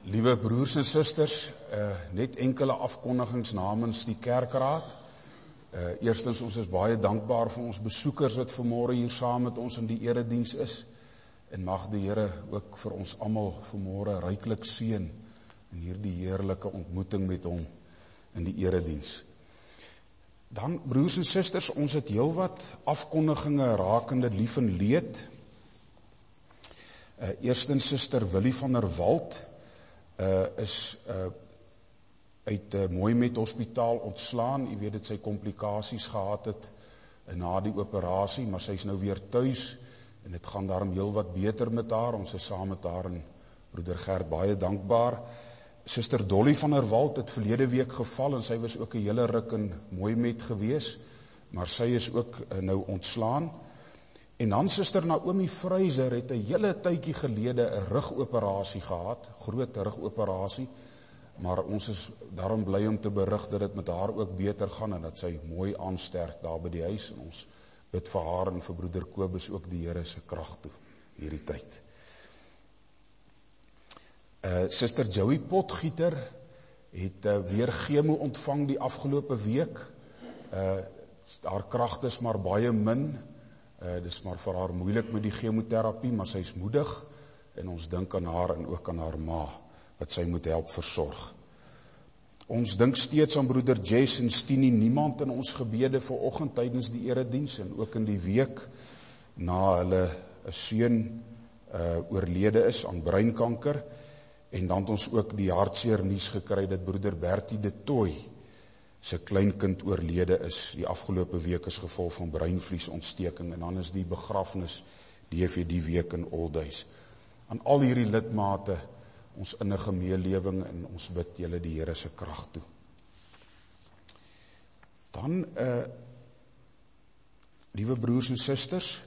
Liewe broers en susters, net enkele afkondigings namens die kerkraad. Eerstens, ons is baie dankbaar vir ons besoekers wat vanmôre hier saam met ons in die erediens is. En mag die Here ook vir ons almal vanmôre ryklik seën in hierdie heerlike ontmoeting met hom in die erediens. Dan, broers en susters, ons het heelwat afkondiginge rakende lief en leed. Eerstens, Suster Willie van der Walt is uit Mooimet Hospitaal ontslaan. U weet dat sy komplikasies gehad het na die operasie, maar sy is nou weer tuis en dit gaan daarom heel wat beter met haar. Ons is saam met haar en broeder Gert baie dankbaar. Suster Dolly van der Walt het verlede week geval en sy was ook 'n hele ruk in Mooimet gewees, maar sy is ook nou ontslaan. En dan Suster Naomi Freyser het 'n hele tydjie gelede 'n rugoperasie gehad, groot rugoperasie, maar ons is daarom bly om te berig dat dit met haar ook beter gaan en dat sy mooi aansterk daar by die huis. En ons bid vir haar en vir broeder Kobus ook die Here se krag toe hierdie tyd. Suster Joey Potgieter het weer chemo ontvang die afgelope week. Haar krag is maar baie min. Dis maar vir haar moeilik met die chemoterapie, maar sy is moedig en ons dink aan haar en ook aan haar ma wat sy moet help versorg. Ons dink steeds aan broeder Jess en Stini Niemand in ons gebede vanoggend tydens die erediens en ook in die week na hulle 'n seun oorlede is aan breinkanker. En dan het ons ook die hartseer nuus gekry dat broeder Bertie de Tooy sy kleinkind oorlede is die afgelope week as gevolg van breinvliesontsteking, en dan is die begrafnis die week in Oldhuis. Aan al hierdie lidmate ons innige meelewing en ons bid julle die Here se krag toe. Dan, liewe broers en susters,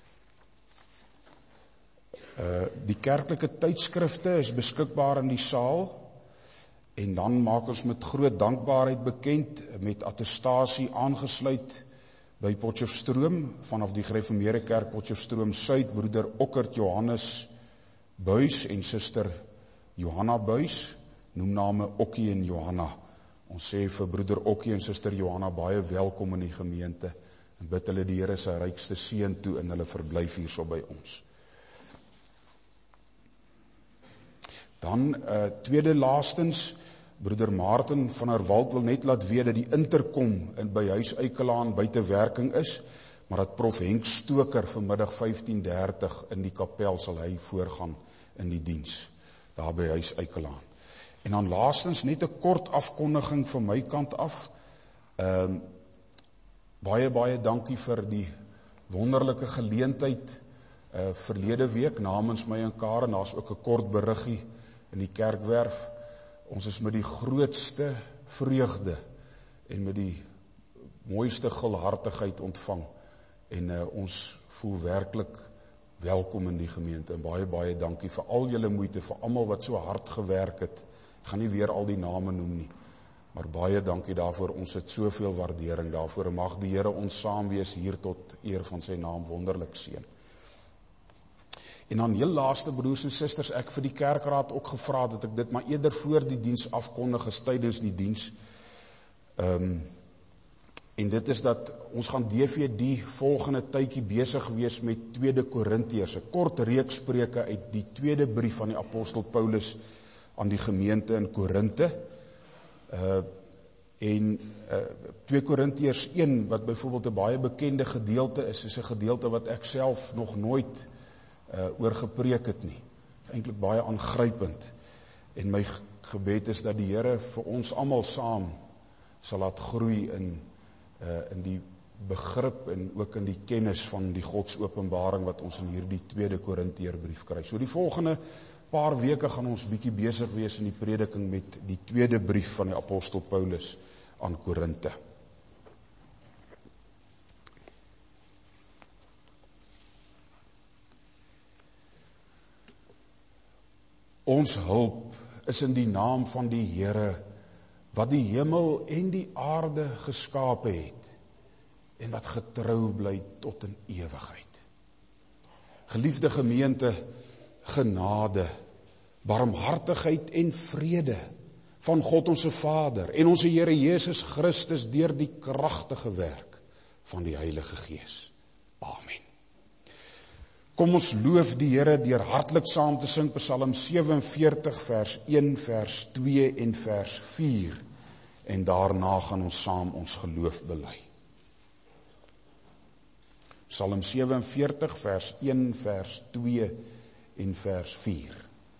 die kerklike tydskrifte is beskikbaar in die saal. En dan maak ons met groot dankbaarheid bekend met attestasie aangesluit by Potchefstroom, vanaf die Gereformeerde Kerk Potchefstroom Suid, broeder Okkert Johannes Buys en suster Johanna Buys, noemname Okkie en Johanna. Ons sê vir broeder Okkie en suster Johanna baie welkom in die gemeente en bid hulle die Here se rykste seën toe in hulle verblyf hierso by ons. Dan, tweede laastens, broeder Maarten van der Walt wil net laat weet dat die interkom by Huis Eikelaan buite werking is, maar dat prof Henk Stoker vanmiddag 15:30 in die kapel sal hy voorgaan in die diens, daar by Huis Eikelaan. En dan laastens net 'n kort afkondiging van my kant af. Baie dankie vir die wonderlike geleentheid verlede week namens my en Karen. Daar's ook 'n kort beriggie in die kerkwerf. Ons is met die grootste vreugde en met die mooiste gulhartigheid ontvang en ons voel werklik welkom in die gemeente en baie dankie vir al julle moeite, vir almal wat so hard gewerk het. Ek gaan nie weer al die name noem nie, maar baie dankie daarvoor. Ons het soveel waardering daarvoor en mag die Here ons saam wees hier tot eer van sy naam wonderlik seën. En dan heel laaste, broers en susters, ek vir die kerkraad ook gevra dat ek dit maar eerder voor die diens afkondig as tydens die diens. En dit is dat ons gaan DVD volgende tydjie besig wees met 2 Korintiërs, 'n kort reeks spreuke uit die tweede brief van die apostel Paulus aan die gemeente in Korinte. En 2 Korintiërs 1, wat byvoorbeeld 'n baie bekende gedeelte is 'n gedeelte wat ek self nog nooit oor gepreek het nie. Eintlik baie aangrypend. En my gebed is dat die Here vir ons almal saam sal laat groei in die begrip en ook in die kennis van die Godsopenbaring wat ons in hierdie 2 Korintiërbrief kry. So die volgende paar weke gaan ons bietjie besig wees in die prediking met die tweede brief van die apostel Paulus aan Korinte. Ons hulp is in die naam van die Here, wat die hemel en die aarde geskape het, en wat getrou bly tot in ewigheid. Geliefde gemeente, genade, barmhartigheid en vrede van God onze Vader en onze Here Jesus Christus deur die kragtige werk van die Heilige Gees. Amen. Kom ons loof die Here deur hartlik saam te sing Psalm 47 vers 1, vers 2 en vers 4 en daarna gaan ons saam ons geloof bely. Psalm 47 vers 1, vers 2 en vers 4.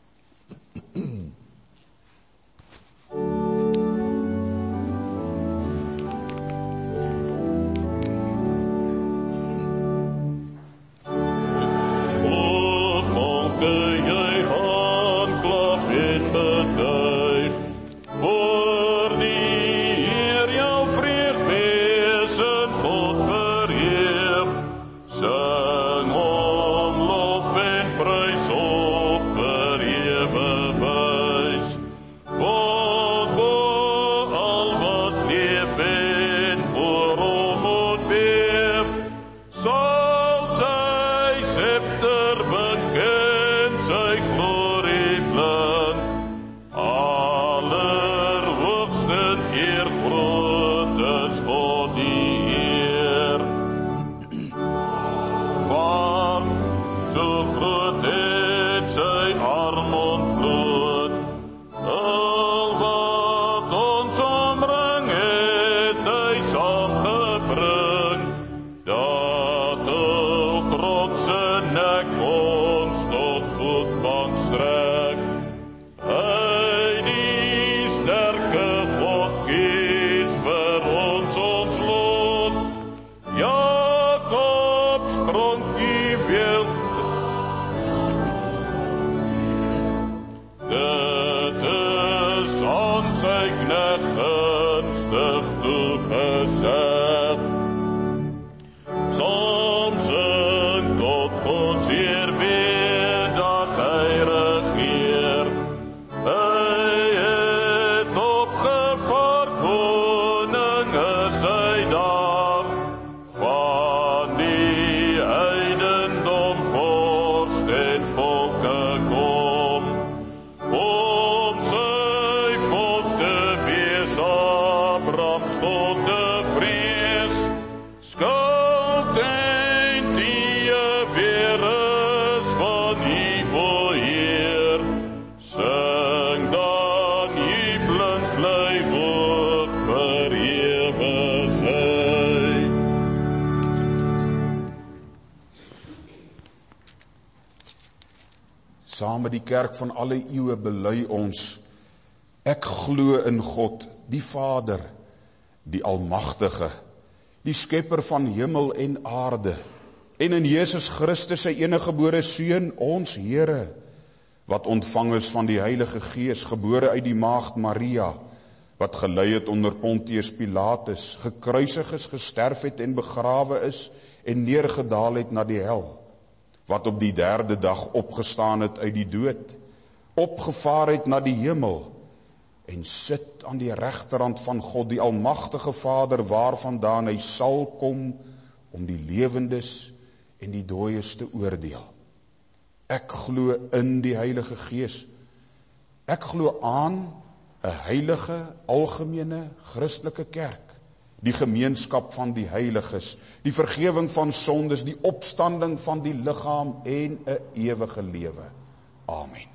Saam met die kerk van alle eeue bely ons, ek glo in God, die Vader, die Almagtige, die Skepper van hemel en aarde, en in Jesus Christus sy eniggebore Seun, ons Here, wat ontvang is van die Heilige Gees, gebore uit die maagd Maria, wat gelei het onder Pontius Pilatus, gekruisig is, gesterf het en begrawe is, en neergedaal het na die hel, wat op die 3de dag opgestaan het uit die dood, opgevaar het na die hemel, en sit aan die regterhand van God, die Almagtige Vader, waarvandaan hy sal kom, om die lewendes en die dooies te oordeel. Ek glo in die Heilige Gees. Ek glo aan 'n heilige, algemene, Christelike kerk, die gemeenskap van die heiliges, die vergewing van sondes, die opstanding van die liggaam en 'n ewige lewe. Amen.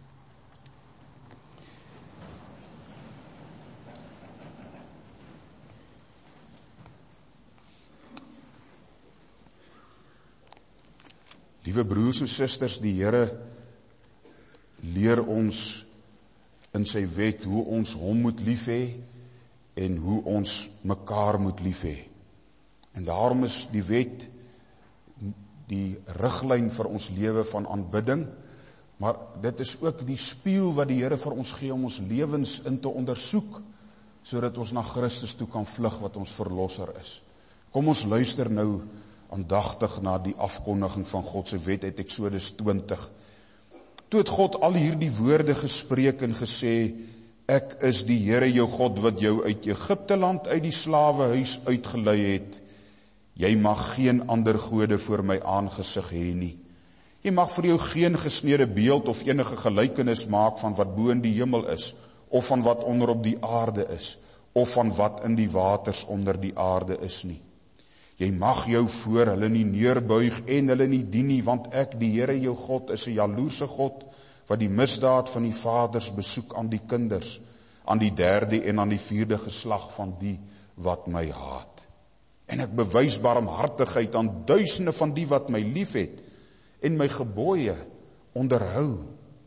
Liewe broers en susters, die Here leer ons in sy wet hoe ons hom moet lief hê en hoe ons mekaar moet lief hê. En daarom is die wet die riglyn vir ons lewe van aanbidding, maar dit is ook die spieël wat die Here vir ons gee om ons lewens in te ondersoek, sodat ons na Christus toe kan vlug wat ons verlosser is. Kom ons luister nou aandagtig na die afkondiging van God se wet uit Eksodus 20. Toe het God al hierdie woorde gespreek en gesê, ek is die Here jou God wat jou uit Egipte land uit die slawehuis uitgelei het. Jy mag geen ander gode voor my aangesig hê nie. Jy mag vir jou geen gesneede beeld of enige gelykenis maak van wat bo in die hemel is, of van wat onder op die aarde is, of van wat in die waters onder die aarde is nie. Jy mag jou voor hulle nie neerbuig en hulle nie dien nie, want ek, die Here jou God, is 'n jaloerse God, wat die misdaad van die vaders besoek aan die kinders, aan die 3de en aan die 4de geslag van die wat my haat. En ek bewys barmhartigheid aan duisende van die wat my liefhet en my gebooie onderhou.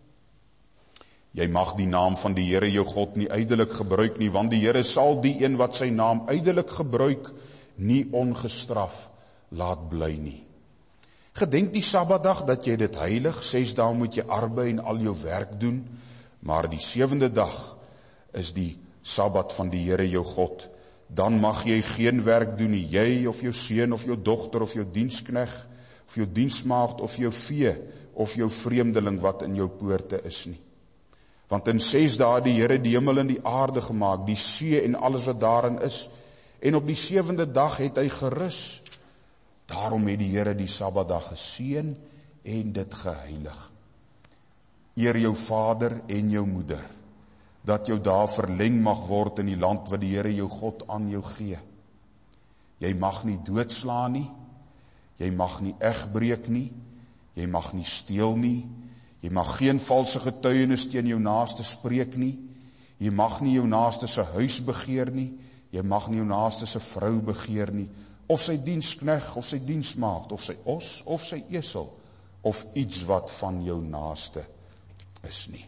Jy mag die naam van die Here jou God nie ydelik gebruik nie, want die Here sal die een wat sy naam ydelik gebruik, nie ongestraf laat bly nie. Gedenk die Sabbatdag dat jy dit heilig, 6 dae moet jy arbei en al jou werk doen, maar die 7de dag is die Sabbat van die Here jou God. Dan mag jy geen werk doen nie, jy of jou seun of jou dogter of jou dienskneg, of jou diensmaagd of jou vee, of jou vreemdeling wat in jou poorte is nie. Want in 6 dae het die Here die hemel en die aarde gemaak, die see en alles wat daarin is, en op die 7de dag het hy gerus. Daarom het die Here die Sabbatdag geseën en dit geheilig. Eer jou vader en jou moeder, dat jou dae verleng mag word in die land wat die Here jou God aan jou gee. Jy mag nie doodslaan nie, jy mag nie egbreek nie, jy mag nie steel nie, jy mag geen valse getuienis teen jou naaste spreek nie, jy mag nie jou naaste se huis begeer nie, jy mag nie jou naaste se vrou begeer nie, of sy dienskneg, of sy diensmaagd, of sy os, of sy esel, of iets wat van jou naaste is nie.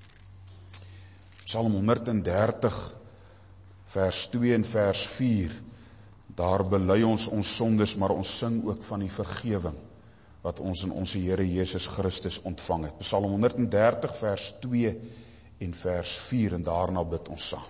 Psalm 130, vers 2 en vers 4, daar bely ons sondes, maar ons sing ook van die vergewing, wat ons in ons Here Jesus Christus ontvang het. Psalm 130, vers 2 en vers 4, en daarna bid ons saam.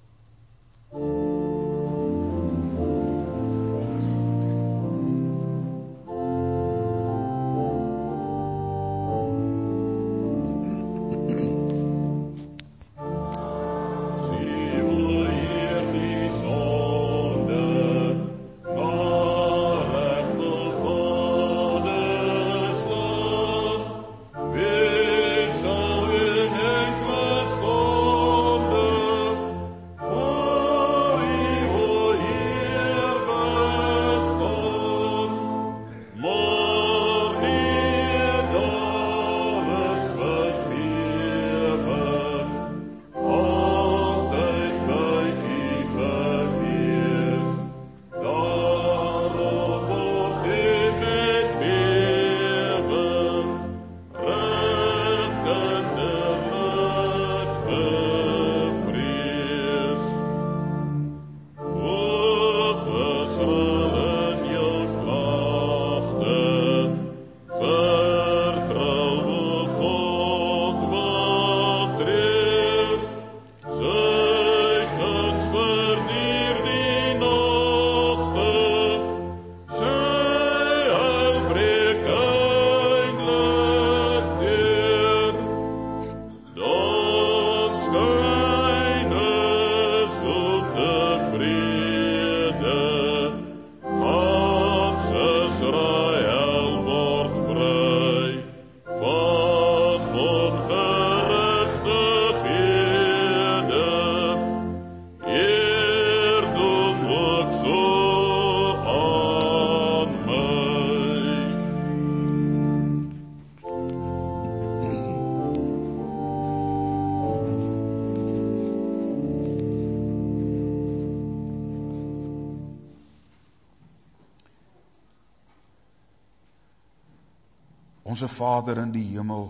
Onse Vader in die hemel,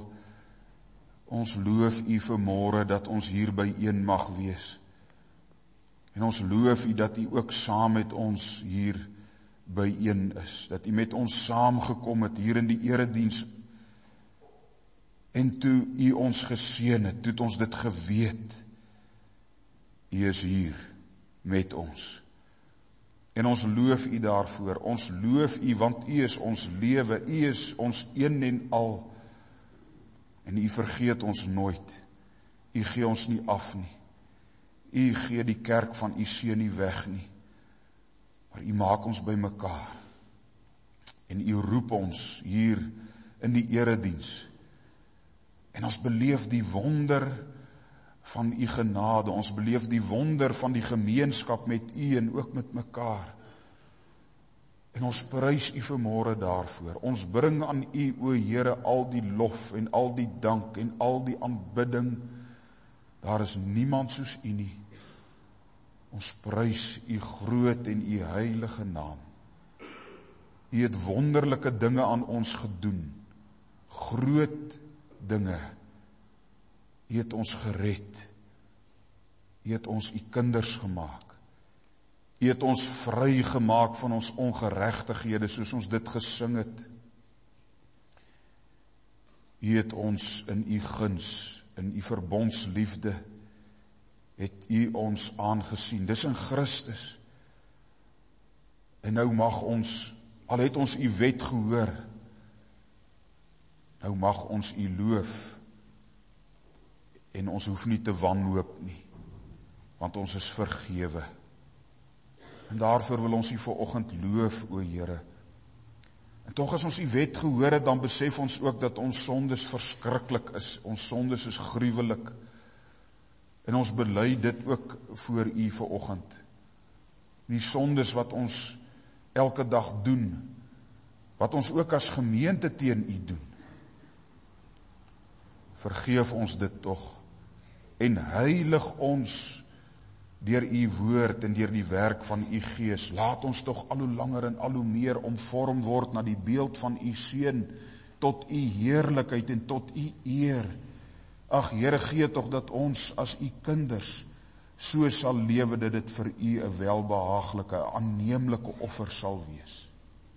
ons loof U vanmôre dat ons hier byeen mag wees. En ons loof U dat U ook saam met ons hier byeen is, dat U met ons saamgekom het hier in die erediens. En toe U ons geseën het, toe het ons dit geweet. U is hier met ons. En ons loof U daarvoor, ons loof U, want U is ons lewe, U is ons een en al. En U vergeet ons nooit, U gee ons nie af nie. U gee die kerk van U seun nie weg nie, maar U maak ons by mekaar. En U roep ons hier in die erediens. En ons beleef die wonder van u genade, ons beleef die wonder van die gemeenskap met u en ook met mekaar. En ons prys u vanmôre daarvoor. Ons bring aan u, o Here, al die lof en al die dank en al die aanbidding. Daar is niemand soos u nie. Ons prys u groot en u heilige naam. U het wonderlike dinge aan ons gedoen. Groot dinge. U het ons gered. U het ons u kinders gemaak. U het ons vrygemaak van ons ongeregtighede, soos ons dit gesing het. U het ons in u guns, in u verbondsliefde, het u ons aangesien. Dis in Christus. En nou mag ons, al het ons u wet gehoor, nou mag ons u loof, en ons hoef nie te wanhoop nie, want ons is vergewe. En daarvoor wil ons u vanoggend loof, o Here. En tog as ons u wet gehoor het, dan besef ons ook dat ons sondes verskriklik is, ons sondes is gruwelik, en ons bely dit ook voor u vanoggend. Die sondes wat ons elke dag doen, wat ons ook as gemeente teen u doen. Vergeef ons dit tog, en heilig ons deur u woord en deur die werk van u Gees. Laat ons tog al hoe langer en al hoe meer omvorm word na die beeld van u Seun, tot u heerlikheid en tot u eer. Ag Here, gee tog dat ons as u kinders so sal lewe dat dit vir u 'n welbehaaglike, aanneemlike offer sal wees.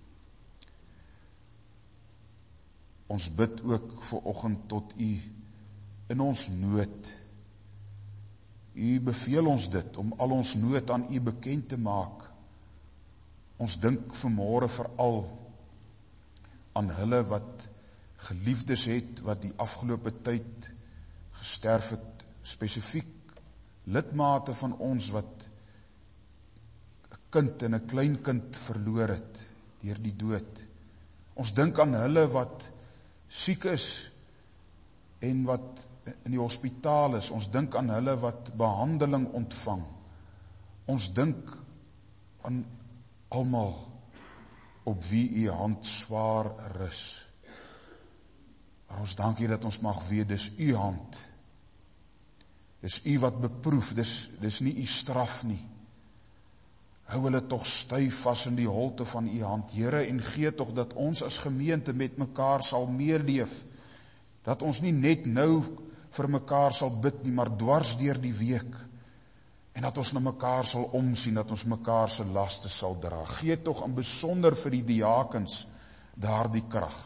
Ons bid ook vanoggend tot u in ons nood. U beveel ons dit om al ons nood aan u bekend te maak. Ons dink vanmôre veral aan hulle wat geliefdes het, wat die afgelope tyd gesterf het, spesifiek lidmate van ons wat 'n kind en 'n kleinkind verloor het deur die dood. Ons dink aan hulle wat siek is en wat in die hospitaal is. Ons dink aan hulle wat behandeling ontvang. Ons dink aan almal op wie u hand swaar rus. Maar ons dank u dat ons mag weet, dis u hand. Dis u wat beproef, dis nie u straf nie. Hou hulle tog styf vas in die holte van u hand, Here, en gee tog dat ons as gemeente met mekaar sal meeleef, dat ons nie net nou vir mekaar sal bid nie, maar dwars deur die week, en dat ons na mekaar sal omsien, dat ons mekaar se laste sal dra. Gee tog in besonder vir die diakens daardie krag.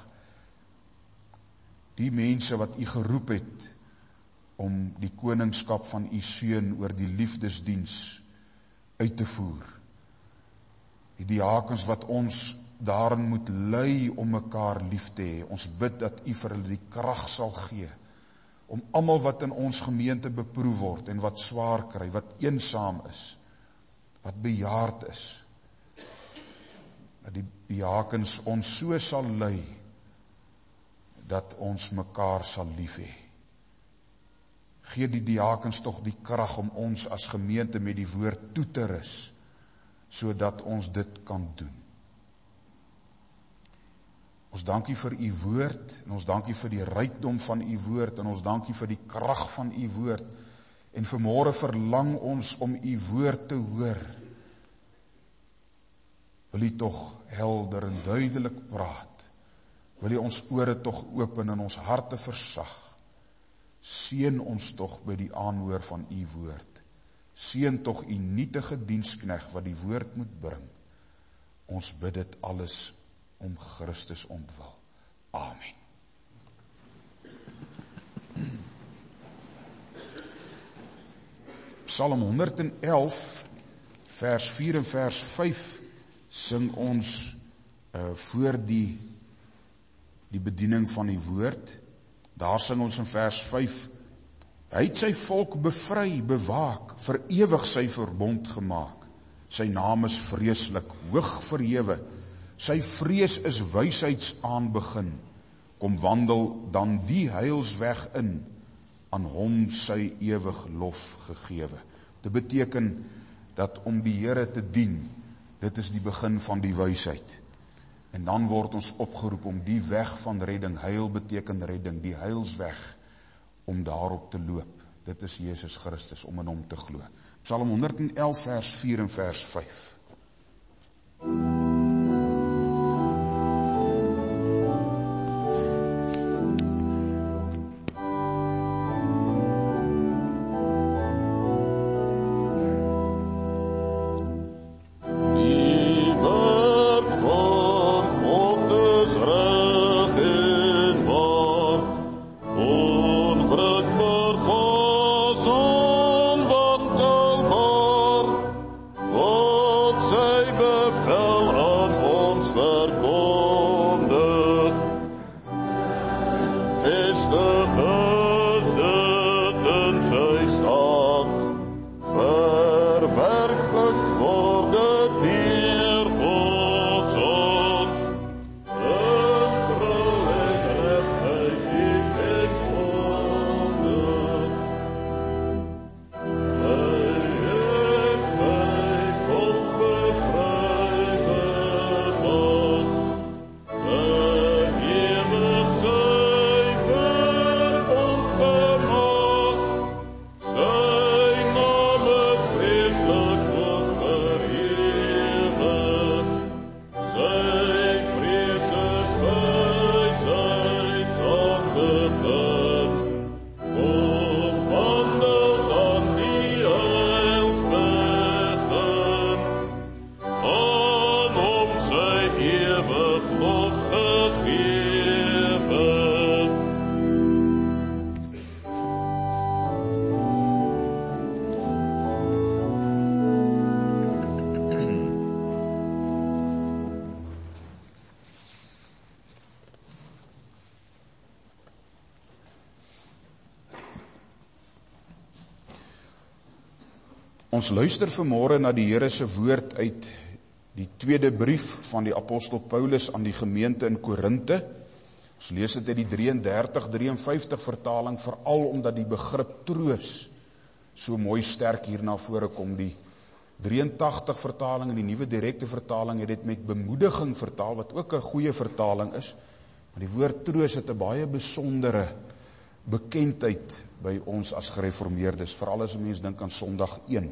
Die mense wat u geroep het om die koningskap van u Seun oor die liefdesdiens uit te voer. Die diakens wat ons daarin moet lei om mekaar lief te hê. Ons bid dat u vir hulle die krag sal gee om almal wat in ons gemeente beproef word en wat swaar kry, wat eensaam is, wat bejaard is, dat die diakens ons so sal lei dat ons mekaar sal lief hê. Gee die diakens tog die krag om ons as gemeente met die woord toe te rus, sodat ons dit kan doen. Ons dank u vir u woord, en ons dank u vir die rykdom van u woord, en ons dank u vir die krag van u woord, en vanmôre verlang ons om u woord te hoor. Wil u tog helder en duidelik praat, wil u ons ore tog open en ons harte versag. Seën ons tog by die aanhoor van u woord. Seën tog u nietige diensknegt wat die woord moet bring. Ons bid dit alles om Christus ontwil. Amen. Psalm 111, vers 4 en vers 5 sing ons voor die bediening van die woord. Daar sing ons in vers 5, hy het sy volk bevry, bewaak, vir ewig sy verbond gemaak. Sy naam is vreeslik, hoog verhewe, sy vrees is wysheidsaanbegin. kom wandel dan die heilsweg in, aan hom sy ewig lof gegewe. Dit beteken dat om die Here te dien, dit is die begin van die wysheid. En dan word ons opgeroep om die weg van redding, heil beteken redding, die heilsweg, om daarop te loop. Dit is Jesus Christus, om in hom te glo. Psalm 111 vers 4 en vers 5. Ons luister vanmôre na die Here se woord uit die tweede brief van die apostel Paulus aan die gemeente in Korinte. Ons lees dit uit die 33-53 vertaling, veral omdat die begrip troos so mooi sterk hier na vore kom. Die 83 vertaling en die nuwe direkte vertaling het dit met bemoediging vertaal, wat ook 'n goeie vertaling is. Maar die woord troos het 'n baie besondere bekendheid by ons as gereformeerdes, veral as 'n mens dink aan Sondag 1.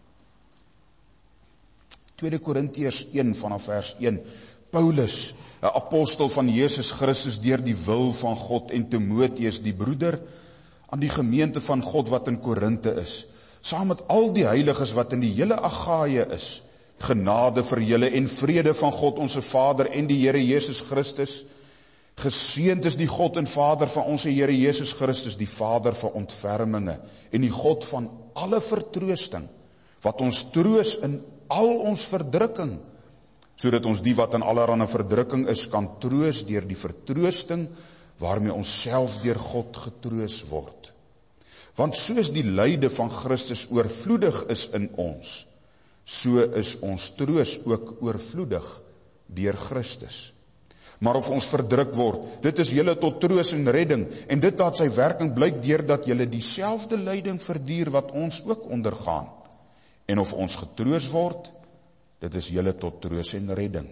2 Korintiërs 1 vanaf vers 1. Paulus, 'n apostel van Jesus Christus deur die wil van God, en Timoteus, die broeder, aan die gemeente van God wat in Korinte is, saam met al die heiliges wat in die hele Agaïe is, genade vir julle en vrede van God onze Vader en die Here Jesus Christus. Geseënd is die God en Vader van onze Here Jesus Christus, die Vader van ontferminge en die God van alle vertroosting, wat ons troos in al ons verdrukking, sodat ons die wat in allerhande verdrukking is, kan troos deur die vertroosting, waarmee ons self deur God getroos word. Want soos die lyde van Christus oorvloedig is in ons, so is ons troos ook oorvloedig deur Christus. Maar of ons verdruk word, dit is julle tot troos en redding, en dit laat sy werking blyk deurdat julle dieselfde lyding verduur wat ons ook ondergaan. En of ons getroos word, dit is julle tot troos en redding.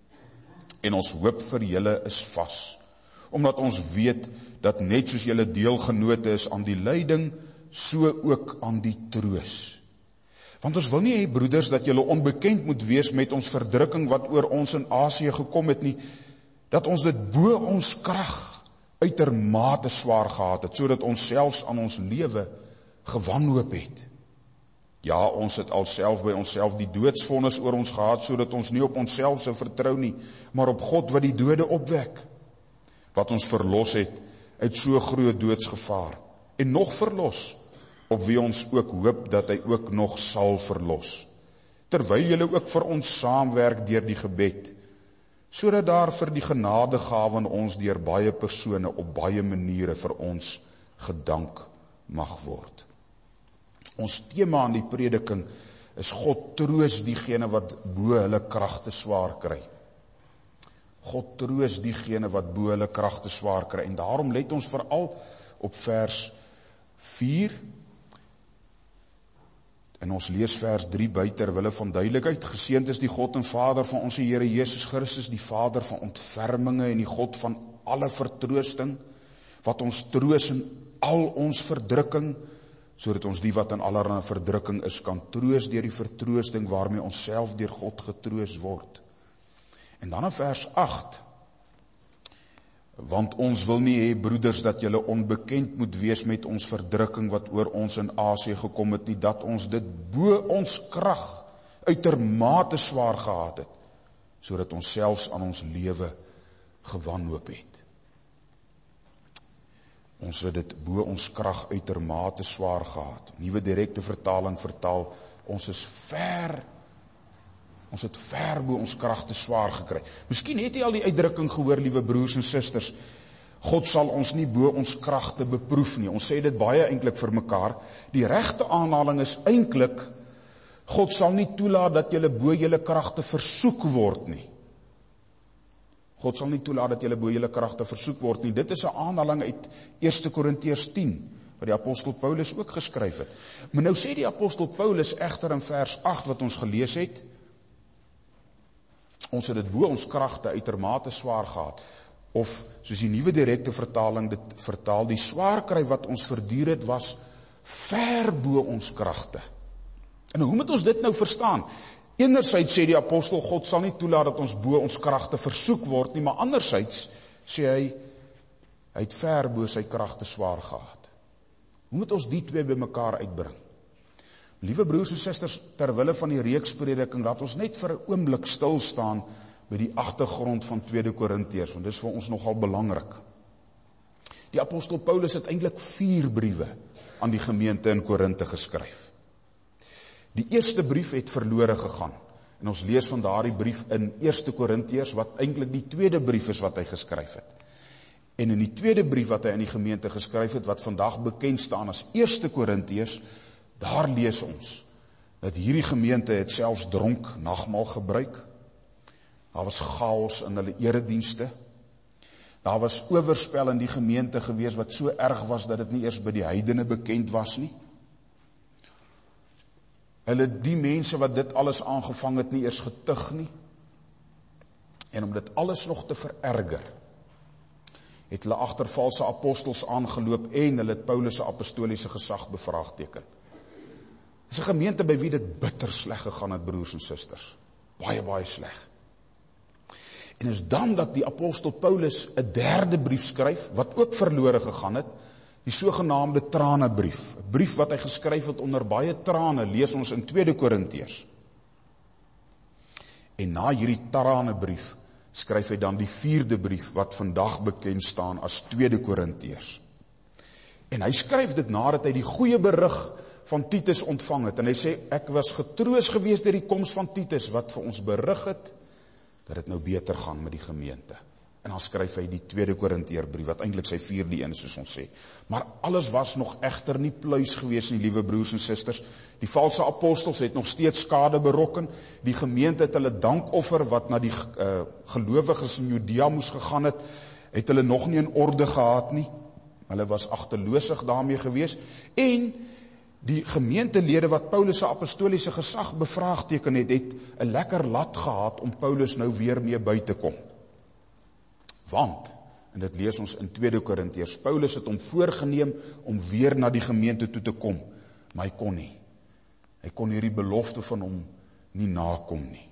En ons hoop vir julle is vas, omdat ons weet dat net soos julle deelgenote is aan die lyding, so ook aan die troos. Want ons wil nie hê, broeders, dat julle onbekend moet wees met ons verdrukking wat oor ons in Asië gekom het nie, dat ons dit bo ons krag uitermate swaar gehad het, sodat ons selfs aan ons lewe gewanhoop het. Ja, ons het alself by onsself die doodsvonnis oor ons gehad, sodat ons nie op onsself sou vertrou nie, maar op God wat die dode opwek, wat ons verlos het uit so groot doodsgevaar, en nog verlos, op wie ons ook hoop dat hy ook nog sal verlos, terwyl julle ook vir ons saamwerk deur die gebed, sodat daar vir die genadegawe aan ons deur baie persone op baie maniere vir ons gedank mag word. Ons tema aan die prediking is God troos diegene wat bo hulle kragte swaar kry. God troos diegene wat bo hulle kragte swaar kry. En daarom let ons veral op vers 4. En ons lees vers 3 by terwille van duidelikheid. Geseënd is die God en Vader van ons Here Jesus Christus, die Vader van ontferminge en die God van alle vertroosting, wat ons troos in al ons verdrukking, sodat ons die wat in allerlei verdrukking is, kan troos deur die vertroosting waarmee ons self deur God getroos word. En dan in vers 8, want ons wil nie hê, broeders, dat julle onbekend moet wees met ons verdrukking wat oor ons in Asië gekom het nie, dat ons dit bo ons krag uitermate swaar gehad het, sodat ons selfs aan ons lewe gewanhoop het. Ons het dit bo ons krag uitermate swaar gehad. Nuwe direkte vertaling vertaal, ons het ver bo ons kragte swaar gekry. Miskien het jy al die uitdrukking gehoor, liewe broers en susters, God sal ons nie bo ons kragte beproef nie. Ons sê dit baie eintlik vir mekaar. Die regte aanhaling is eintlik, God sal nie toelaat dat julle bo julle kragte versoek word nie. God sal nie toelaat dat julle bo julle kragte versoek word nie. Dit is 'n aanhaling uit 1 Korintiërs 10, wat die apostel Paulus ook geskryf het. Maar nou sê die apostel Paulus egter in vers 8 wat ons gelees het, ons het dit bo ons kragte uitermate swaar gehad. Of, soos die nuwe direkte vertaling dit vertaal, die swaar kry wat ons verduur het, was ver bo ons kragte. En hoe moet ons dit nou verstaan? Enerzijds sê die apostel, God sal nie toelaat dat ons bo ons kragte versoek word nie, maar anderzijds sê hy het ver bo sy kragte swaar gehad. Hoe moet ons die twee by mekaar uitbring? Liewe broers en susters, terwille van die reeksprediking, laat ons net vir 'n oomblik stil staan by die agtergrond van 2 Korintiërs, want dit is vir ons nogal belangrik. Die apostel Paulus het eintlik 4 briewe aan die gemeente in Korinthe geskryf. Die eerste brief het verlore gegaan, en ons lees van daardie brief in 1 Korintiërs, wat eintlik die tweede brief is wat hy geskryf het. En in die tweede brief wat hy aan die gemeente geskryf het, wat vandag bekend staan as 1 Korintiërs, daar lees ons, dat hierdie gemeente het selfs dronk nagmaal gebruik. Daar was chaos in hulle eredienste. Daar was oorspel in die gemeente gewees, wat so erg was, dat dit nie eers by die heidene bekend was nie. Hulle die mense wat dit alles aangevang het, nie eers getug nie. En om dit alles nog te vererger, het hulle agter valse apostels aangeloop en hulle het Paulus se apostoliese gesag bevraagteken. Dit is 'n gemeente by wie dit bitter sleg gegaan het, broers en susters. Baie, baie sleg. En is dan dat die apostel Paulus 'n derde brief skryf, wat ook verlore gegaan het, die sogenaamde tranebrief. 'n Brief wat hy geskryf het onder baie trane, lees ons in 2 Korintiërs. En na hierdie tranebrief skryf hy dan die 4de brief, wat vandag bekend staan as 2 Korintiërs. En hy skryf dit nadat hy die goeie berig van Titus ontvang het. En hy sê, ek was getroos gewees deur die koms van Titus, wat vir ons berig het, dat het nou beter gaan met die gemeente. En dan skryf hy die 2 Korintiërbrief, wat eintlik sy 4de een is, soos ons sê. Maar alles was nog egter nie pluis gewees nie, liewe broers en susters. Die valse apostels het nog steeds skade berokken. Die gemeente het hulle dankoffer, wat na die gelowiges in Judea moes gegaan het hulle nog nie in orde gehad nie. Hulle was agterloosig daarmee gewees. En die gemeentelede wat Paulus se apostoliese gesag bevraagteken het 'n lekker lat gehad om Paulus nou weer mee by te kom. Want, en dit lees ons in 2 Korintiërs, Paulus het hom voorgeneem om weer na die gemeente toe te kom, maar hy kon nie. Hy kon hierdie belofte van hom nie nakom nie.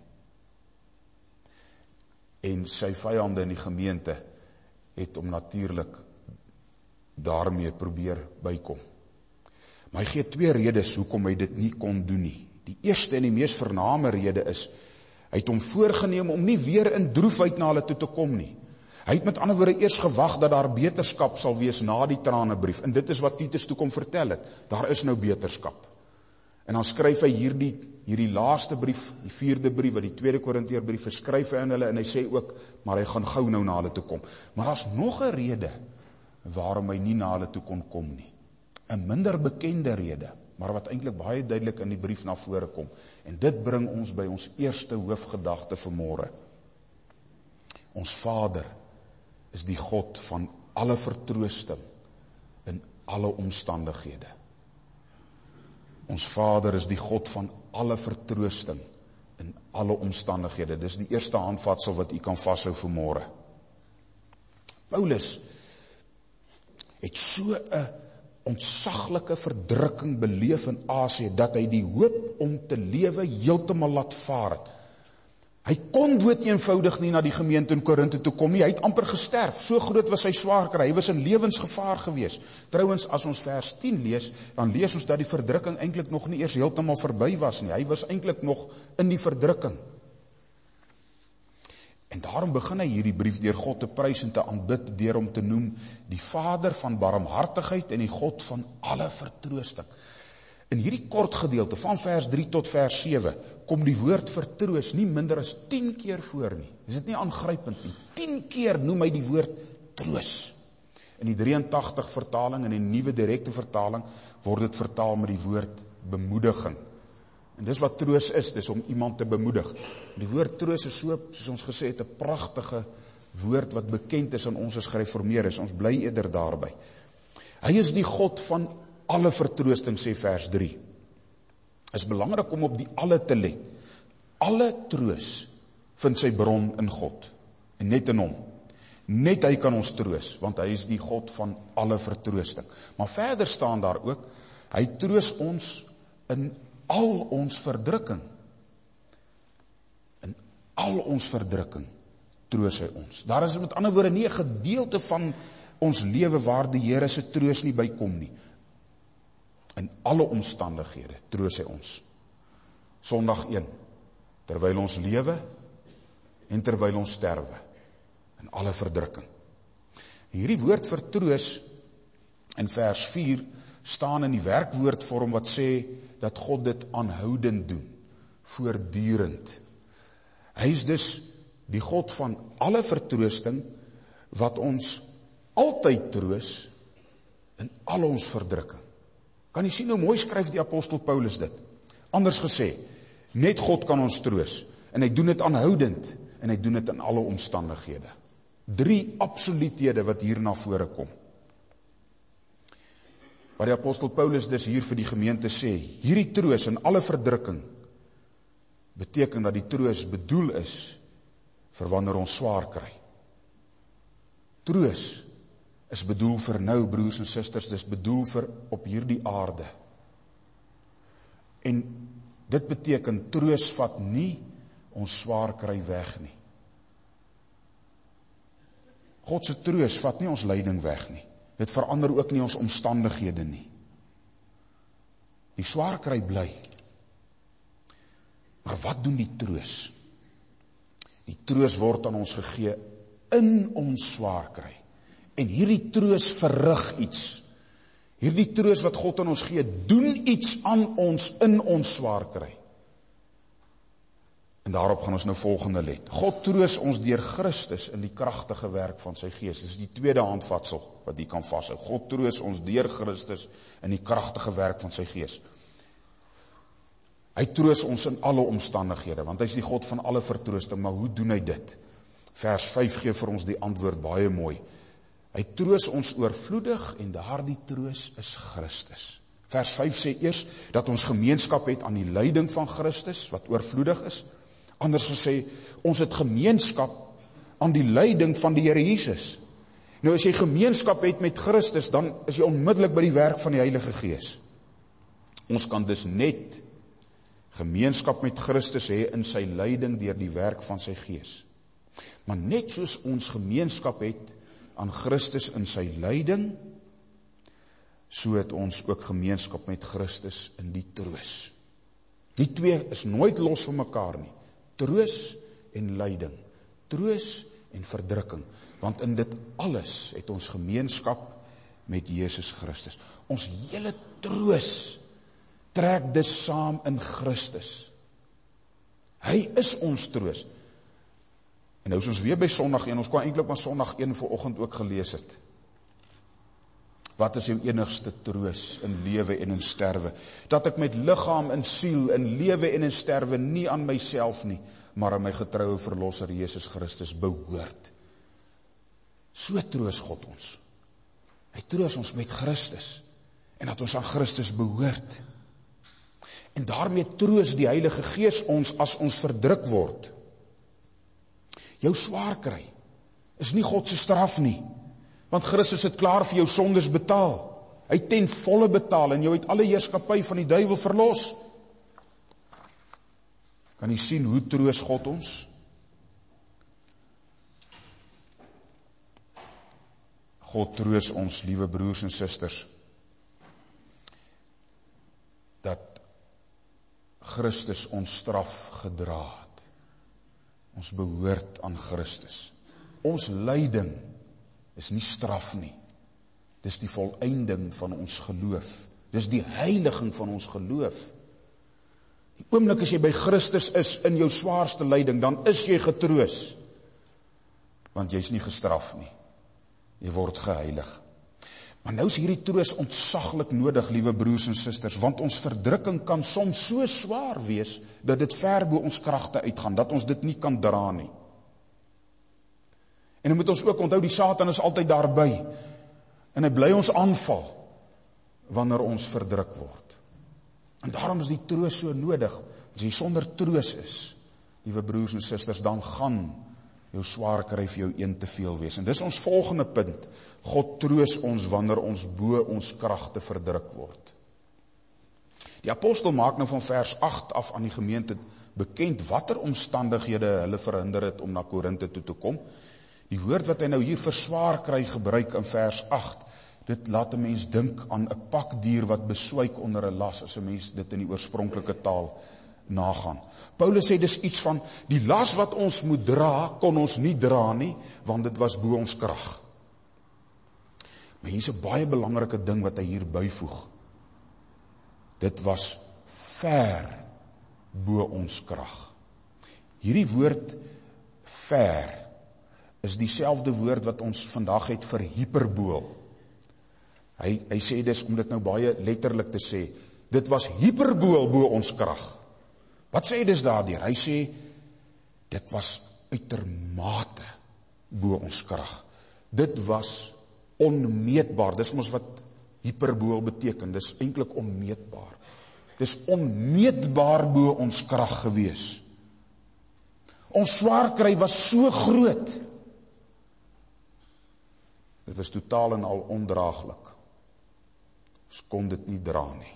En sy vyande in die gemeente het hom natuurlik daarmee probeer bykom. Maar hy gee 2 redes hoekom hy dit nie kon doen nie. Die eerste en die mees vername rede is, hy het hom voorgeneem om nie weer in droefheid na hulle toe te kom nie. Hy het met ander woorde eers gewag dat daar beterskap sal wees na die tranebrief. En dit is wat Titus toe kom vertel het. Daar is nou beterskap. En dan skryf hy hierdie laaste brief, die 4de brief, wat die 2 Korintiërbrief skryf hy aan hulle, en hy sê ook, maar hy gaan gou nou na hulle toe kom. Maar daar's nog 'n rede waarom hy nie na hulle toe kon kom nie. 'n minder bekende rede, maar wat eintlik baie duidelik in die brief na vore kom. En dit bring ons by ons eerste hoofgedagte vanmôre. Ons Vader is die God van alle vertroosting in alle omstandighede. Ons Vader is die God van alle vertroosting in alle omstandighede. Dis die eerste handvatsel wat u kan vashou vanmôre. Paulus het so 'n ontsaglike verdrukking beleef in Asië, dat hy die hoop om te lewe heeltemal laat vaar het. Hy kon dood eenvoudig nie na die gemeente in Korinthe toe kom nie, hy het amper gesterf, so groot was sy swaarkry, hy was in lewensgevaar gewees. Trouwens, as ons vers 10 lees, dan lees ons dat die verdrukking eintlik nog nie eers heeltemal verby was nie, hy was eintlik nog in die verdrukking. En daarom begin hy hierdie brief deur God te prys en te aanbid, deur hom te noem die Vader van barmhartigheid en die God van alle vertroosting. In hierdie kort gedeelte van vers 3 tot vers 7 kom die woord vertroos nie minder as 10 keer voor nie. Is dit nie aangrypend nie? 10 keer noem hy die woord troos. In die 83 vertaling en die nuwe direkte vertaling word dit vertaal met die woord bemoediging. En dis wat troos is, dis om iemand te bemoedig. Die woord troos is so, soos ons gesê het, 'n pragtige woord wat bekend is aan ons as gereformeerdes. Ons bly eerder daarby. Hy is die God van alle vertroosting, sê vers 3. Is belangrik om op die alle te let. Alle troos vind sy bron in God en net in hom. Net hy kan ons troos, want hy is die God van alle vertroosting. Maar verder staan daar ook, hy troos ons in al ons verdrukking. In al ons verdrukking troos hy ons. Daar is met ander woorde nie 'n gedeelte van ons lewe waar die Here se troos nie bykom nie. In alle omstandighede troos hy ons. Sondag 1, terwyl ons lewe en terwyl ons sterwe. In alle verdrukking. Hierdie woord vertroos in vers 4 staan in die werkwoordvorm wat sê dat God dit aanhoudend doen, voortdurend. Hy is dus die God van alle vertroosting wat ons altyd troos in al ons verdrukking. Kan jy sien hoe mooi skryf die apostel Paulus dit? Anders gesê, net God kan ons troos en hy doen dit aanhoudend en hy doen dit in alle omstandighede. 3 absoluuthede wat hier na vore kom. Wat die apostel Paulus dus hier vir die gemeente sê, hierdie troos in alle verdrukking beteken dat die troos bedoel is vir wanneer ons swaar kry. Troos is bedoel vir nou, broers en susters, dis bedoel vir op hierdie aarde. En dit beteken, troos vat nie ons swaar kry weg nie. God se troos vat nie ons lyding weg nie. Dit verander ook nie ons omstandighede nie. Die swaar kry bly. Maar wat doen die troos? Die troos word aan ons gegee in ons swaar kry. En hierdie troos verrig iets. Hierdie troos wat God aan ons gee, doen iets aan ons in ons swaar kry. En daarop gaan ons nou volgende let. God troos ons deur Christus in die kragtige werk van sy Gees. Dis die tweede handvatsel wat jy kan vashou. God troos ons deur Christus in die kragtige werk van sy Gees. Hy troos ons in alle omstandighede, want hy is die God van alle vertroosting. Maar hoe doen hy dit? Vers 5 gee vir ons die antwoord baie mooi. Hy troos ons oorvloedig en daardie troos is Christus. Vers 5 sê eers dat ons gemeenskap het aan die lyding van Christus, wat oorvloedig is. Anders gesê, ons het gemeenskap aan die lyding van die Here Jesus. Nou as jy gemeenskap het met Christus, dan is jy onmiddellik by die werk van die Heilige Gees. Ons kan dus net gemeenskap met Christus hê in sy lyding deur die werk van sy Gees. Maar net soos ons gemeenskap het aan Christus in sy lyding, so het ons ook gemeenskap met Christus in die troos. Die twee is nooit los van mekaar nie. Troos en lyding, troos en verdrukking, want in dit alles het ons gemeenskap met Jesus Christus. Ons hele troos trek dus saam in Christus. Hy is ons troos. En nou is ons weer by Sondag 1, ons kan eintlik maar Sondag 1 vanoggend ook gelees het. Wat is jou enigste troos in lewe en in sterwe? Dat ek met liggaam en siel in lewe en in sterwe nie aan myself nie, maar aan my getroue verlosser Jesus Christus behoort. So troos God ons. Hy troos ons met Christus en dat ons aan Christus behoort. En daarmee troos die Heilige Gees ons as ons verdruk word. Jou swaar kry is nie God se straf nie, want Christus het klaar vir jou sondes betaal. Hy het ten volle betaal en jou uit alle heerskappy van die duiwel verlos. Kan jy sien hoe troos God ons? God troos ons, liewe broers en susters, dat Christus ons straf gedra het. Ons behoort aan Christus. Ons lyding is nie straf nie. Dis die volëinding van ons geloof. Dis die heiliging van ons geloof. Die oomblik as jy by Christus is in jou swaarste lyding, dan is jy getroos. Want jy is nie gestraf nie. Jy word geheilig. Maar nou is hierdie troos ontsaglik nodig, liewe broers en susters, want ons verdrukking kan soms so swaar wees, dat dit ver bo ons kragte uitgaan, dat ons dit nie kan dra nie. En dan moet ons ook onthou, die Satan is altyd daarby, en hy bly ons aanval, wanneer ons verdruk word. En daarom is die troos so nodig. As jy sonder troos is, liewe broers en susters, dan gaan jou swaar kry vir jou een te veel wees. En dis ons volgende punt. God troos ons wanneer ons bo ons kragte verdruk word. Die apostel maak nou van vers 8 af aan die gemeente bekend watter omstandighede hulle verhinder het om na Korinthe toe te kom. Die woord wat hy nou hier vir swaar kry gebruik in vers 8, dit laat 'n mens dink aan 'n pakdier wat beswyk onder 'n las, as 'n mens dit in die oorspronklike taal nagaan. Paulus sê dis iets van, die las wat ons moet dra, kon ons nie dra nie, want dit was bo ons krag. Maar hier is 'n baie belangrike ding wat hy hier byvoeg. Dit was ver bo ons krag. Hierdie woord ver is dieselfde woord wat ons vandag het vir hyperbool. Hy sê dis, om dit nou baie letterlik te sê, dit was hyperbool bo ons krag. Wat sê hy dus daardeur? Hy sê, dit was uitermate bo ons krag. Dit was onmeetbaar. Dis mos wat hyperbool beteken. Dis eintlik onmeetbaar. Dis onmeetbaar bo ons krag gewees. Ons swaar kry was so groot. Dit was totaal en al ondraaglik. Ons kon dit nie dra nie.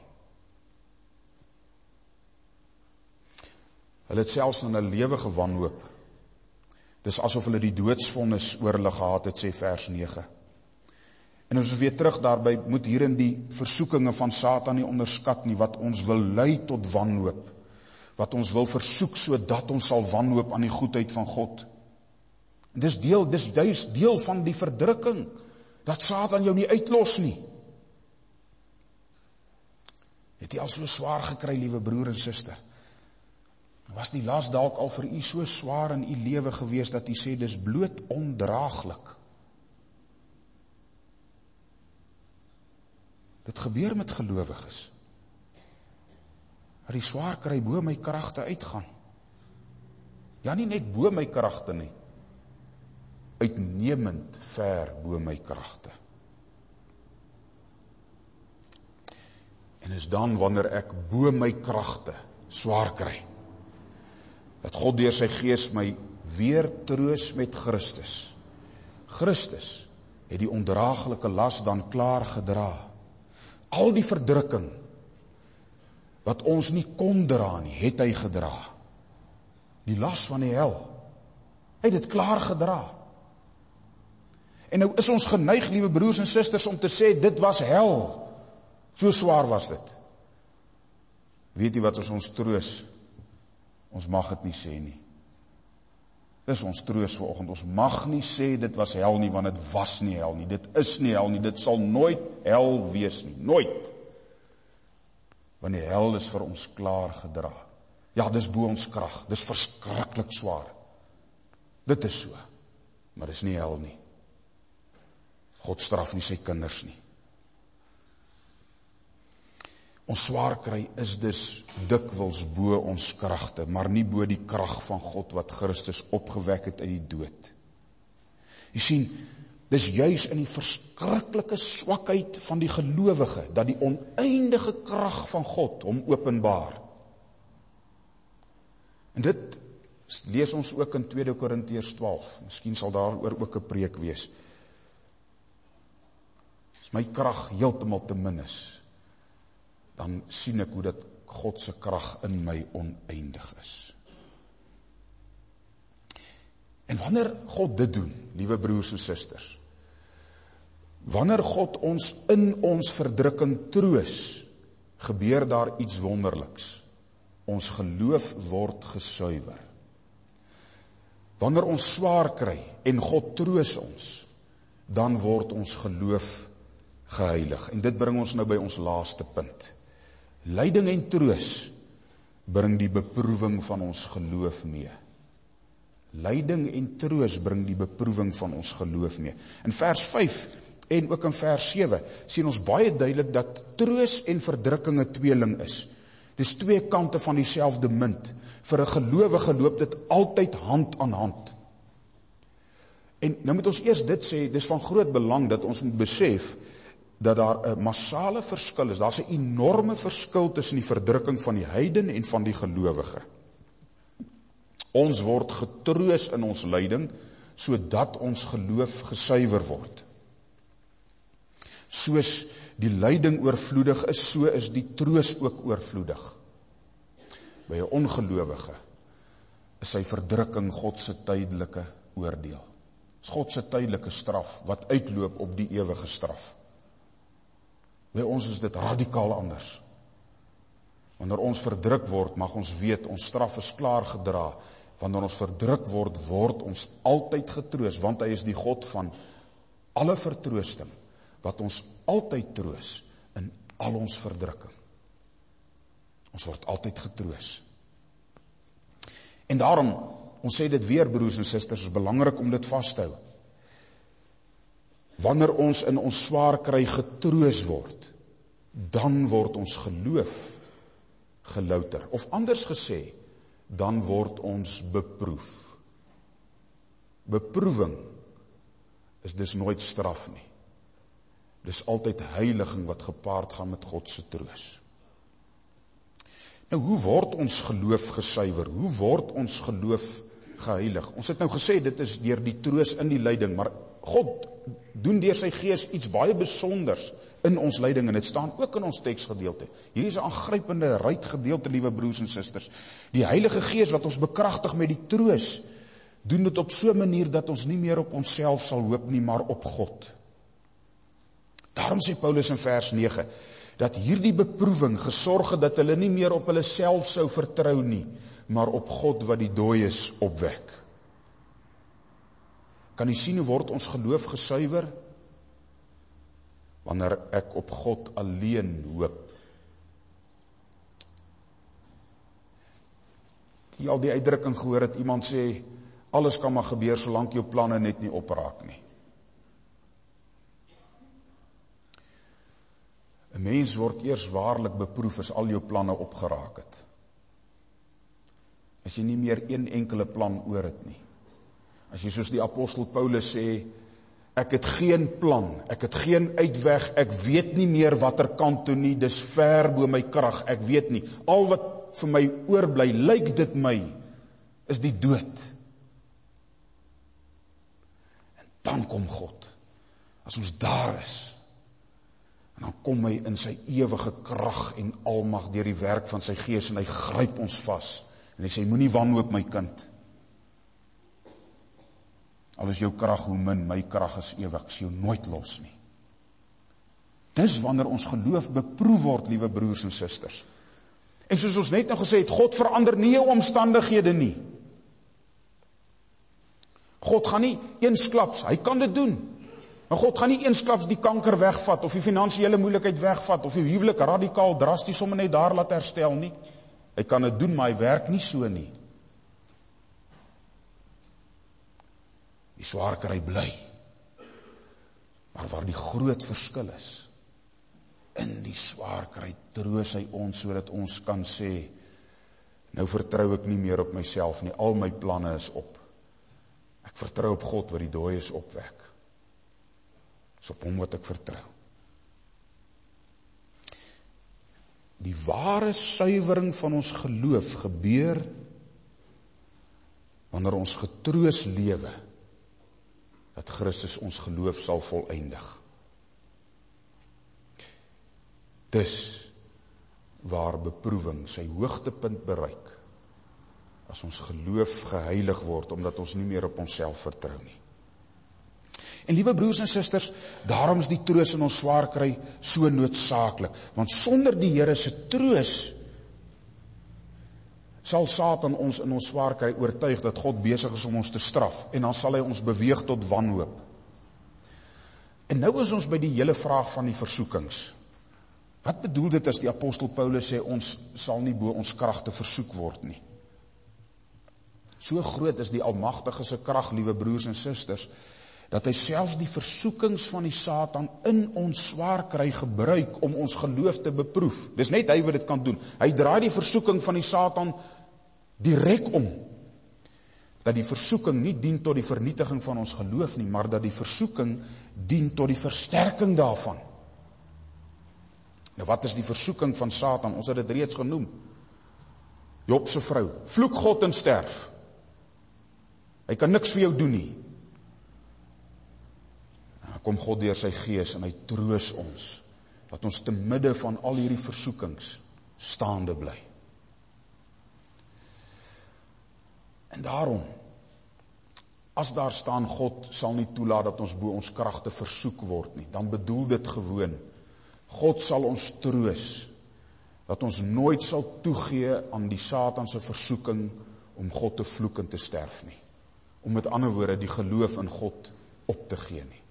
Hulle het selfs in 'n lewe gewanhoop. Dis asof hulle die doodsvonnis oor hulle gehad het, sê vers 9. En ons is weer terug daarby, moet hierin die versoekinge van Satan nie onderskat nie, wat ons wil lei tot wanhoop, wat ons wil versoek sodat ons sal wanhoop aan die goedheid van God. En dis deel van die verdrukking, dat Satan jou nie uitlos nie. Het jy al so swaar gekry, liewe broer en suster? Was die las dalk al vir u so swaar in u lewe gewees, dat u sê, dis bloot ondraaglik? Dit gebeur met gelowiges. Dat die swaar kry bo my kragte uitgaan. Ja, nie net bo my kragte nie. Uitnemend ver bo my kragte. En is dan wanneer ek bo my kragte swaar kry, dat God deur sy Gees my weer troos met Christus. Christus het die ondraaglike las dan klaar gedra. Al die verdrukking wat ons nie kon dra nie, het hy gedra. Die las van die hel, hy het dit klaar gedra. En nou is ons geneig, liewe broers en susters, om te sê, dit was hel. So swaar was dit. Weet jy wat is ons troos? Ons mag het nie sê nie. Dis ons troos vanoggend. Ons mag nie sê dit was hel nie, want dit was nie hel nie. Dit is nie hel nie. Dit sal nooit hel wees nie. Nooit. Want die hel is vir ons klaar gedra. Ja, dis bo ons krag. Dis verskriklik swaar. Dit is so. Maar dis nie hel nie. God straf nie sy kinders nie. Ons swaar kry is dus dikwels bo ons kragte, maar nie bo die krag van God wat Christus opgewek het uit die dood. Jy sien, dis juis in die verskriklike swakheid van die gelowige, dat die oneindige krag van God hom openbaar. En dit lees ons ook in 2 Korintiërs 12, miskien sal daaroor ook 'n preek wees. As my krag heeltemal te min is, dan sien ek hoe dat God se krag in my oneindig is. En wanneer God dit doen, liewe broers en susters, wanneer God ons in ons verdrukking troos, gebeur daar iets wonderliks. Ons geloof word gesuiwer. Wanneer ons swaar kry en God troos ons, dan word ons geloof geheilig. En dit bring ons nou by ons laaste punt. Lyding en troos bring die beproewing van ons geloof mee. Lyding en troos bring die beproewing van ons geloof mee. In vers 5 en ook in vers 7 sien ons baie duidelik dat troos en verdrukking 'n tweeling is. Dis twee kante van dieselfde munt. Vir 'n gelowige loop dit altyd hand aan hand. En nou moet ons eers dit sê, dis van groot belang dat ons moet besef dat daar 'n massale verskil is. Daar's 'n enorme verskil tussen die verdrukking van die heiden en van die gelowige. Ons word getroos in ons lyding, sodat ons geloof gesuiwer word. Soos die lyding oorvloedig is, so is die troos ook oorvloedig. By 'n ongelowige is sy verdrukking God se tydelike oordeel. Dis God se tydelike straf wat uitloop op die ewige straf. By ons is dit radikaal anders. Wanneer ons verdruk word, mag ons weet, ons straf is klaar gedra. Wanneer ons verdruk word, word ons altyd getroos, want hy is die God van alle vertroosting, wat ons altyd troos in al ons verdrukking. Ons word altyd getroos. En daarom, ons sê dit weer, broers en susters, is belangrik om dit vas te hou. Wanneer ons in ons swaar kry getroos word, dan word ons geloof gelouter. Of anders gesê, dan word ons beproef. Beproewing is dus nooit straf nie. Dis altyd heiliging wat gepaard gaan met God se troos. Nou, hoe word ons geloof gesuiwer? Hoe word ons geloof geheilig? Ons het nou gesê, dit is deur die troos in die lyding, maar God doen deur sy gees iets baie besonders in ons lyding, en dit staan ook in ons teksgedeelte. Hier is 'n aangrypende, ryk gedeelte, liewe broers en susters. Die Heilige Gees wat ons bekragtig met die troos, doen dit op so 'n manier dat ons nie meer op onsself sal hoop nie, maar op God. Daarom sê Paulus in vers 9, dat hierdie beproewing gesorg het dat hulle nie meer op hulle self sou vertrou nie, maar op God wat die dooies opwek. Kan jy sien hoe word ons geloof gesuiwer? Wanneer ek op God alleen hoop. Jy al die uitdrukking gehoor het, iemand sê, alles kan maar gebeur solank jou planne net nie opraak nie. 'n Mens word eers waarlik beproef as al jou planne opgeraak het. As jy nie meer een enkele plan oor het nie. As jy soos die apostel Paulus sê, ek het geen plan, ek het geen uitweg, ek weet nie meer watter kant toe nie, dis ver bo my krag, ek weet nie. Al wat vir my oorbly, lyk dit my, is die dood. En dan kom God, as ons daar is, en dan kom hy in sy ewige krag en almag deur die werk van sy gees, en hy gryp ons vas, en hy sê, moenie wanhoop my kind. Al is jou krag hoe min, my krag is ewig, ek sal jou nooit los nie. Dis wanneer ons geloof beproef word, liewe broers en susters. En soos ons net nou gesê het, God verander nie jou omstandighede nie. God gaan nie eensklaps, hy kan dit doen. Maar God gaan nie eensklaps die kanker wegvat, of die finansiële moeilikheid wegvat, of die huwelik radikaal, drasties sommer net daar laat herstel nie. Hy kan dit doen, maar hy werk nie so nie. Die swaar kry bly. Maar waar die groot verskil in die swaar kry troos hy ons, sodat ons kan sê, nou vertrou ek nie meer op myself nie, al my planne is op. Ek vertrou op God wat die dooies opwek. Dis op hom wat ek vertrou. Die ware suiwering van ons geloof gebeur wanneer ons getroos lewe, dat Christus ons geloof sal volëindig. Dis waar beproewing sy hoogtepunt bereik, as ons geloof geheilig word, omdat ons nie meer op onsself vertrou nie. En liewe broers en susters, daarom is die troos in ons swaar kry so noodsaaklik, want sonder die Here se troos sal Satan ons in ons swaar kry oortuig dat God besig is om ons te straf, en dan sal hy ons beweeg tot wanhoop. En nou is ons by die hele vraag van die versoekings. Wat bedoel dit as die apostel Paulus sê, ons sal nie bo ons kragte versoek word nie? So groot is die Almagtige se krag, liewe broers en susters, dat hy selfs die versoekings van die Satan in ons swaar kry gebruik om ons geloof te beproef. Dis net hy wat dit kan doen. Hy draai die versoeking van die Satan direk om, dat die versoeking nie dien tot die vernietiging van ons geloof nie, maar dat die versoeking dien tot die versterking daarvan. Nou wat is die versoeking van Satan? Ons het dit reeds genoem. Job se vrou, vloek God en sterf. Hy kan niks vir jou doen nie. Dan kom God deur sy gees en hy troos ons, dat ons te midde van al hierdie versoekings staande bly. En daarom, as daar staan, God sal nie toelaat dat ons bo ons kragte versoek word nie, dan bedoel dit gewoon, God sal ons troos, dat ons nooit sal toegee aan die Satanse versoeking om God te vloek en te sterf nie. Om met ander woorde die geloof in God op te gee nie.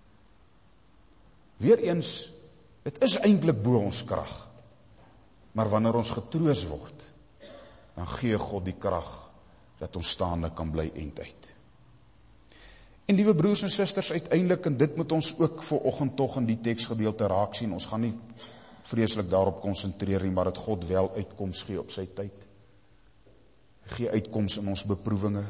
Weereens, dit is eintlik bo ons krag, maar wanneer ons getroos word, dan gee God die krag dat ons staande kan bly enduit. En liewe broers en susters, uiteindelik, en dit moet ons ook vanoggend tog in die teksgedeelte raak sien, ons gaan nie vreeslik daarop konsentreer nie, maar dat God wel uitkoms gee op sy tyd. Gee uitkoms in ons beproewinge.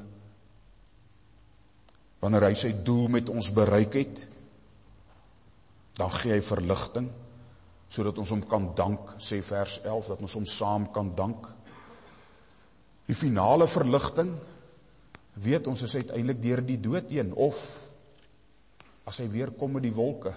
Wanneer hy sy doel met ons bereik het, dan gee hy verligting, sodat ons hom kan dank, sê vers 11, dat ons hom saam kan dank. Die finale verligting, weet ons is uiteindelik deur die dood heen, of as hy weer kom met die wolke.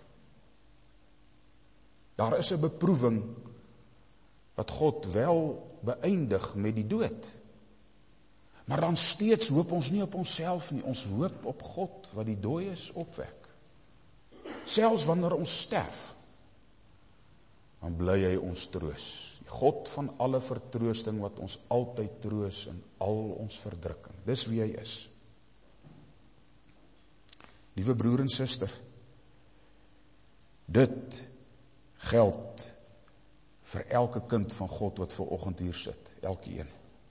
Daar is 'n beproewing wat God wel beëindig met die dood. Maar dan steeds hoop ons nie op onsself nie, ons hoop op God wat die dooies opwek. Selfs wanneer ons sterf, dan bly hy ons troos. Die God van alle vertroosting wat ons altyd troos in al ons verdrukking. Dis wie hy is. Liewe broer en suster, dit geld vir elke kind van God wat vanoggend hier sit, elkeen.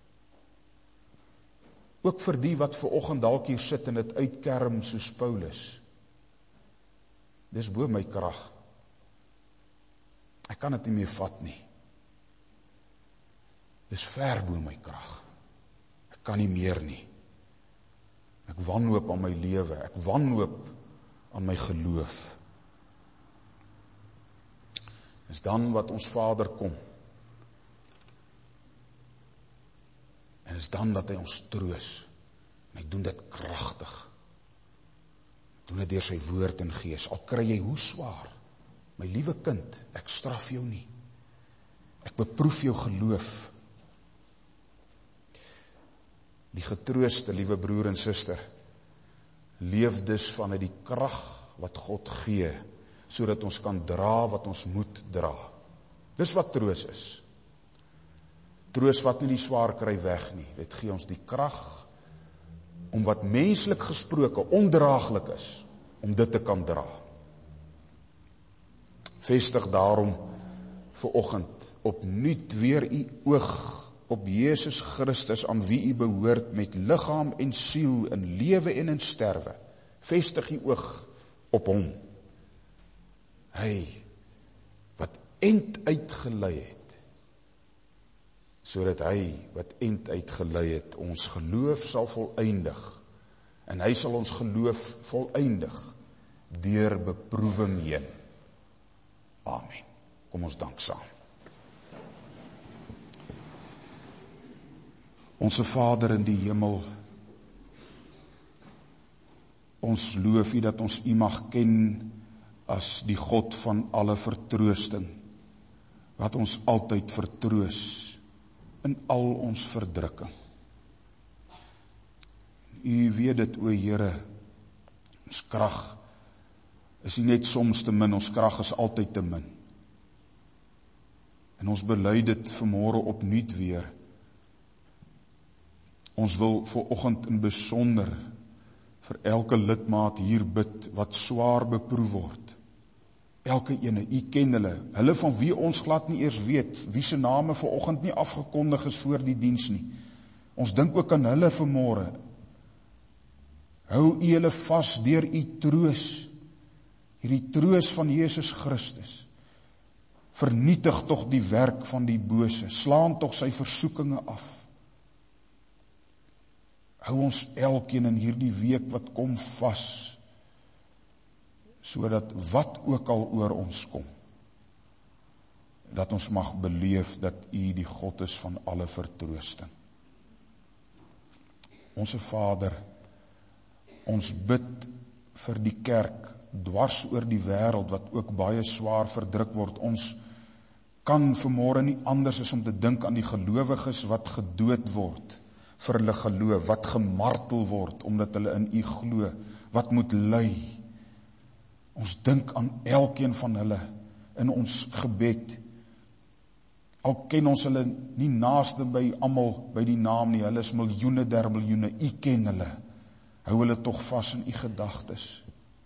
Ook vir die wat vanoggend dalk hier sit en dit uitkerm soos Paulus. Dis bo my krag. Ek kan dit nie meer vat nie. Dis ver bo my krag. Ek kan nie meer nie. Ek wanhoop aan my lewe, ek wanhoop aan my geloof. Dis dan wat ons Vader kom. En is dan dat hy ons troos. En hy doen dit kragtig. Doen dit deur sy woord en gees. Al kry jy hoe swaar. My liewe kind, ek straf jou nie. Ek beproef jou geloof. Die getrooste, liewe broer en suster, leef dus vanuit die krag wat God gee, sodat ons kan dra wat ons moet dra. Dis wat troos is. Troos wat nie die swaar kry weg nie. Dit gee ons die krag om wat menslik gesproke ondraaglik is, om dit te kan dra. Vestig daarom vanoggend opnuut weer u oog op Jesus Christus, aan wie u behoort met liggaam en siel, in lewe en in sterwe. Vestig u oog op hom. Hy wat end uitgelei het, sodat hy wat end uitgelei het, ons geloof sal voleindig, en hy sal ons geloof voleindig, deur beproewing heen. Amen. Kom ons dank saam. Onse Vader in die hemel, ons loof U dat ons U mag ken as die God van alle vertroosting, wat ons altyd vertroos in al ons verdrukking. U weet dit, o Here, ons krag is nie net soms te min, ons krag is altyd te min. En ons bely dit vanmôre opnuut weer. Ons wil vanoggend in besonder vir elke lidmaat hier bid wat swaar beproef word. Elke ene, U ken hulle van wie ons glad nie eers weet, wie se name vanoggend nie afgekondig is voor die diens nie. Ons dink ook aan hulle vanmôre. Hou U hulle vas deur U troos, hierdie troos van Jesus Christus. Vernietig tog die werk van die bose, slaan tog sy versoekinge af. Hou ons elkeen in hierdie week wat kom vas, sodat wat ook al oor ons kom, dat ons mag beleef dat U die God is van alle vertroosting. Onse Vader, ons bid vir die kerk, dwars oor die wêreld, wat ook baie swaar verdruk word. Ons kan vanmôre nie anders as om te dink aan die gelowiges wat gedood word, vir hulle geloof, wat gemartel word, omdat hulle in U glo, wat moet ly. Ons dink aan elkeen van hulle in ons gebed. Al ken ons hulle nie naaste by almal by die naam nie, hulle is miljoene der miljoene, U ken hulle. Hou hulle tog vas in U gedagtes.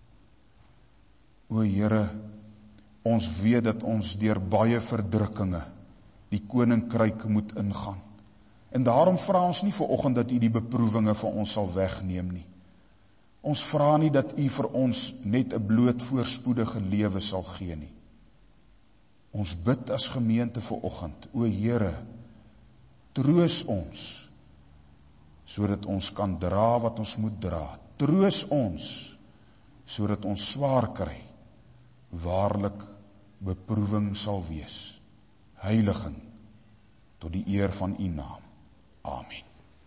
O Here, ons weet dat ons deur baie verdrukkinge die koninkryk moet ingaan. En daarom vra ons nie vanoggend dat U die beproewinge van ons sal wegneem nie. Ons vra nie dat U vir ons net 'n bloot voorspoedige lewe sal gee nie. Ons bid as gemeente vanoggend, o Here, troos ons, sodat ons kan dra wat ons moet dra. Troos ons, sodat ons swaar kry, waarlik beproewing sal wees. Heiliging, tot die eer van U naam. Amen.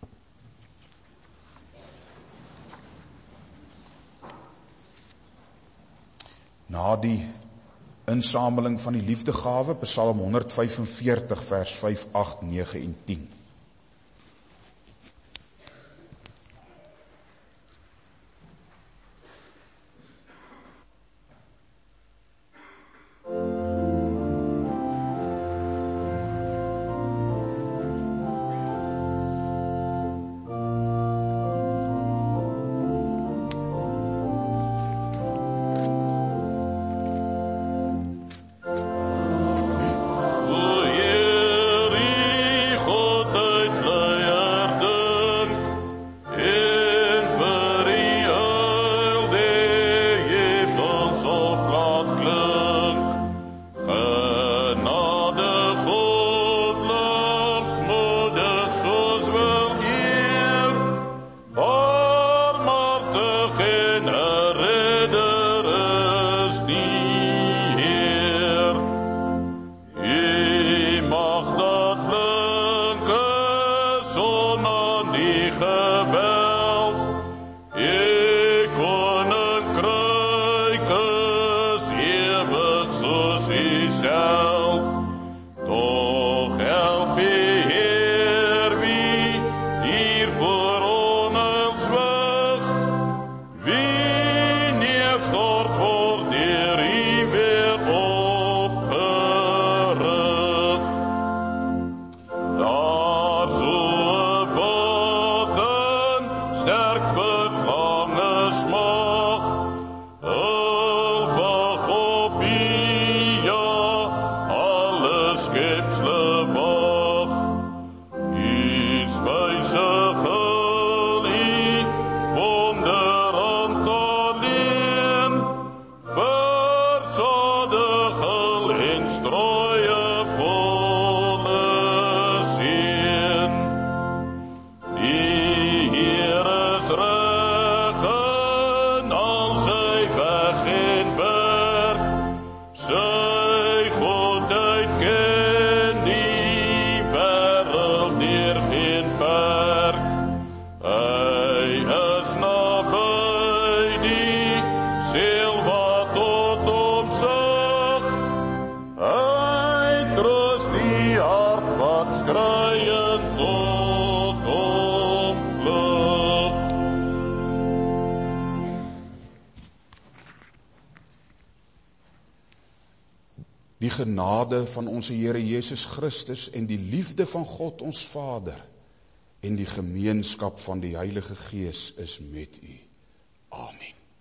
Na die insameling van die liefdegawe, Psalm 145 vers 5, 8, 9 en 10. Die genade van onze Here Jesus Christus en die liefde van God ons Vader en die gemeenskap van die Heilige Gees is met u.